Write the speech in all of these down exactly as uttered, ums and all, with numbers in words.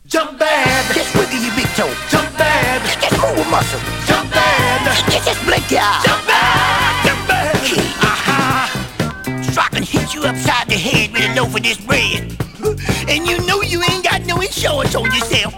Jump bad. Just wiggle your big toe. Jump bad. Just move a muscle. Jump bad. Just, just blink your eye. Jump bad. Jump bad. Uh-huh. So I can hit you upside the head with a loaf of this bread. And you know you ain't got no insurance on yourself.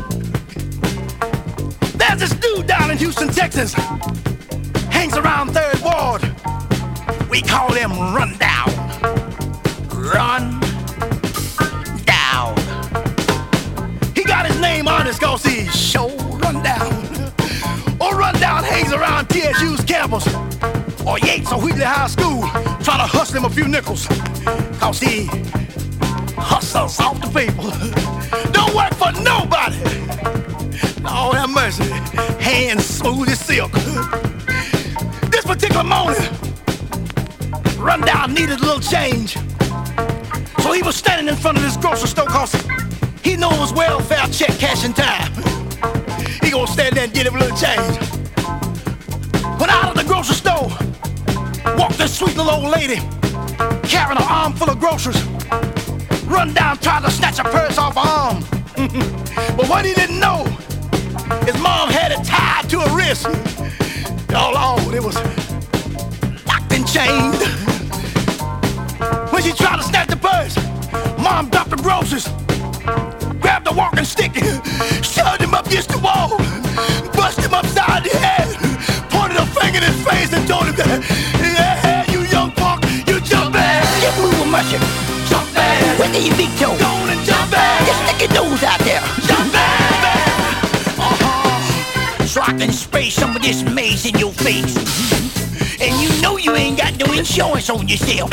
There's this dude down in Houston, Texas. Hangs around Third Ward. We call him Rundown. Run down. He got his name on his cause he's show Rundown. Or Rundown hangs around T S U's campus, or Yates or Wheatley High School, trying to hustle him a few nickels. Cause he hustles off the people. Don't work for nobody. Lord have mercy. Hands smooth as silk. This particular morning, Rundown needed a little change. So he was standing in front of this grocery store cause he knows welfare check cashing time. He gonna stand there and get him a little change. When out of the grocery store walked this sweet little old lady carrying an arm full of groceries. Rundown tried to snatch a purse off her arm. But what he didn't know, his mom had it tied to her wrist. Oh Lord, it was locked and chained. When she tried to snatch the purse, Mom dropped the groceries, grabbed the walking stick, shoved him up against the wall, busted him upside the head, pointed a finger in his face and told him that, yeah, you young punk, you jump bad. Just move a muscle. Jump bad. Wiggle your big toe. Go on and jump bad. Just stick your nose out there. Jump bad. Uh-huh. So I can spray some of this mace in your face. And you know you ain't got no insurance on yourself.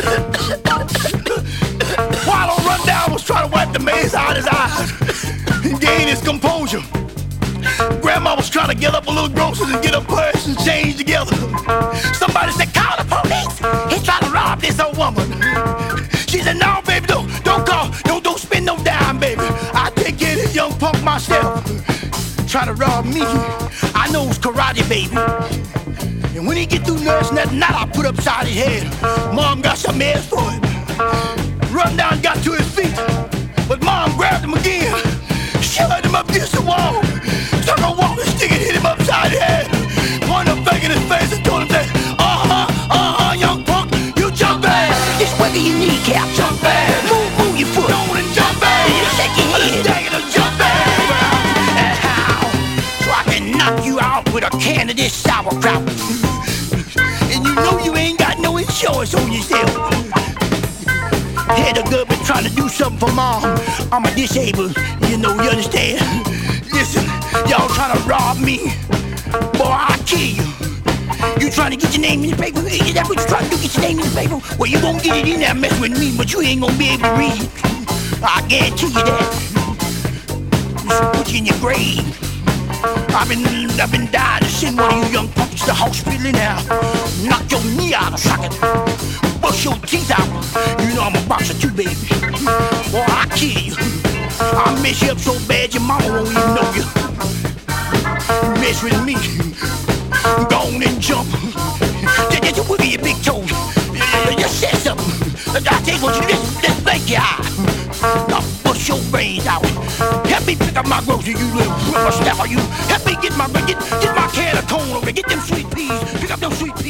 While old Rundown was trying to wipe the maze out of his eyes and gain his composure, Grandma was trying to get up a little groceries and get her purse and change together. Somebody said, call the police. He's trying to rob this old woman. She said, no, baby, don't, don't call. Don't, don't spend no dime, baby. I take care of this young punk myself. Trying to rob me. I know it's karate, baby. And when he get through nursing that knot I put upside his head, Mom got some else for him. Rundown got to his feet, but Mom grabbed him again, shoved him up against the wall, took a walking stick and hit him upside the head, pointed a finger in his face and told him that, uh-huh, uh-huh, young punk, you jump bad. Just wiggle your kneecap. Jump bad. Move, move your foot. Go on and jump bad. Just shake your head. Take it and jump bad. And how? So I can knock you out with a can of this sauerkraut. And you know you ain't got no insurance on yourself. Had a government trying to do something for Mom. I'm a disabled, you know, you understand? Listen, y'all trying to rob me. Boy, I'll kill you. You trying to get your name in the paper? Is that what you trying to do, get your name in the paper? Well, you gonna get it in there mess with me, but you ain't gonna be able to read. I guarantee you that. You should put you in your grave. I've been, I've been dying to send one of you young punks to the hospital now. Knock your knee out of socket. Bust your teeth out. You know I'm a boxer too, baby. Boy, I'll kill you. I'll mess you up so bad your mama won't even know you. You mess with me, go on and jump. Just, just wiggle your big toe. Just say something. I tell you what you do, just, just blink your eye. Now bust your brains out. Help me pick up my groceries, you little whippersnapper, you. Help me get my, get, get my can of corn over there. Get them sweet peas. Pick up them sweet peas.